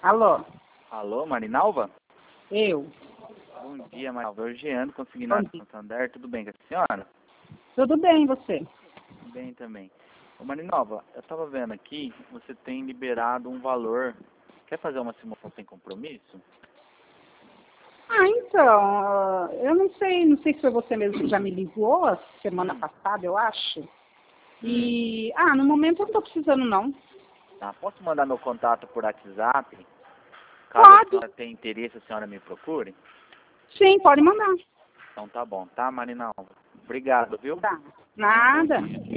Alô? Alô, Marinalva? Eu. Bom dia, Marinalva. Eu, Jean, consignado do Santander. Tudo bem com a senhora? Tudo bem, e você? Bem também. Ô, Marinalva, eu estava vendo aqui, você tem liberado um valor. Quer fazer uma simulação sem compromisso? Então, eu não sei se foi você mesmo que já me ligou a semana passada, eu acho. E, no momento eu não estou precisando, não. Tá, posso mandar meu contato por WhatsApp? Caso a Pode. senhora tenha interesse, a senhora me procure? Sim, pode mandar. Então tá bom, tá, Marinalva? Obrigado, viu? Tá. Nada. Bom dia.